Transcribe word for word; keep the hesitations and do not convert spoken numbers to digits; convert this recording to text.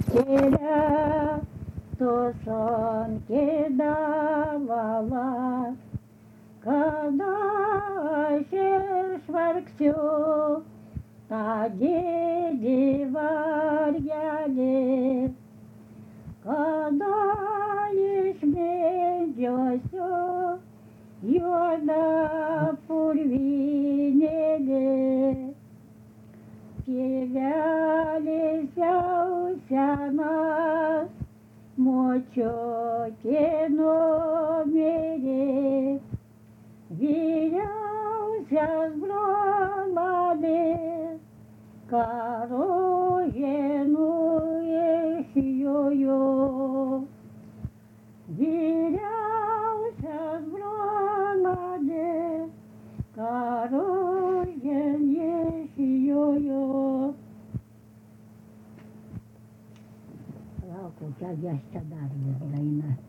Теля тушонки давала, когда ще шварксю, та деди варяли, когда лишь медёсю, йода пурвинели, певялись уся нас, мочоки номери, вилялся с бронами, корожену ещё, вилялся с бронами, корожен ещё. Рауку, я я стадарна, Дайна.